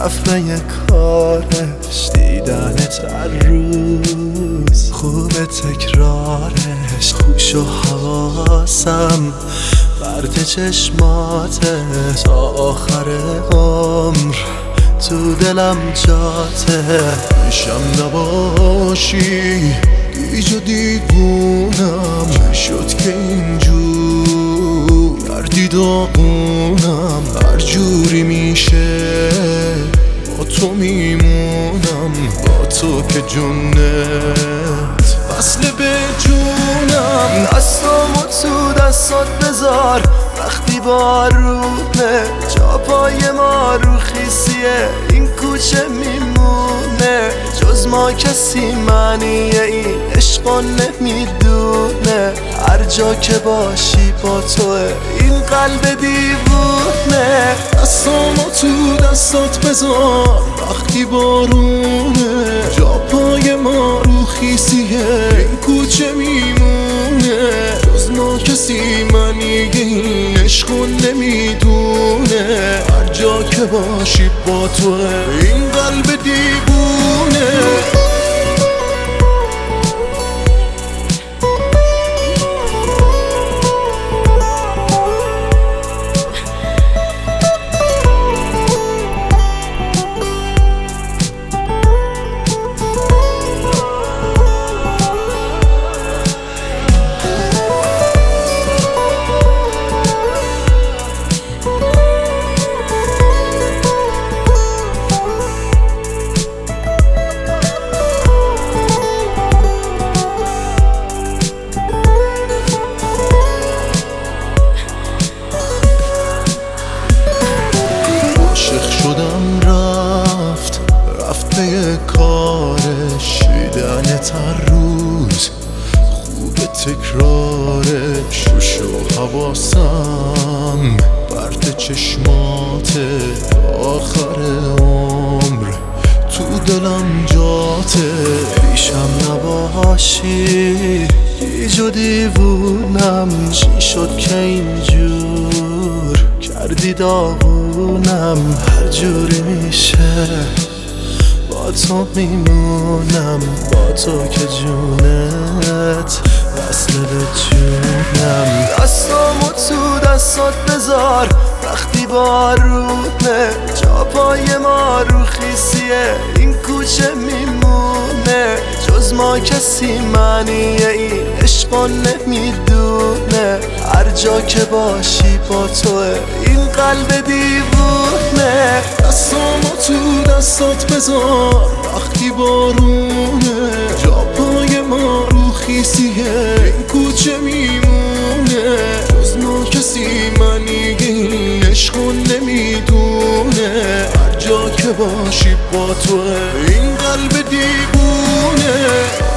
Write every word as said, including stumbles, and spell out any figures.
رفته کارش دیدنت هر روز خوب تکرارش خوش و حواسم برد چشماته تا آخر عمر تو دلم جاته میشم نباشی گیج و دیوونم چه شد که اینجور گردی داغونم هر جوری میشه با تو میمونم با تو که جونت وصله به جونم دستامو تو دستات بذار وقتی بارونه جا پای ما رو خیسیه این کوچه میمونه جز ما کسی معنی این عشقا نمیدونه هر جا که باشی با توه این قلب دیوونه دستامو تو دستات بذار وقتی بارونه جا پای ما رو خیسیه این کوچه میمونه جز ما کسی معنی این عشقو نمیدونه هر جا که باشی با توه این قلب دیوونه شدم رفت رفت به کارش دیدنت هر روز خوب تکرارش خوش و حواسم برد چشمات آخر عمر تو دلم جاته پیشم نباشی گیج و دیوونم چی شد که اینجور کردی داغونم هر جوری میشه با تو میمونم با تو که جونت وصله به جونم دستامو تو دستات بذار وقتی بارونه جا پای ما رو خیسیه این کوچه میمونه جز ما کسی معنی این عشقا نمیدونه هر جا که باشی با توه این قلب دیوونه دستامو تو دستات بذار وقتی بارونه جا پای ما رو خیسیه این کوچه میمونه جز ما کسی معنی این عشقو نمیدونه هر جا که باشی با توه این قلب دیوونه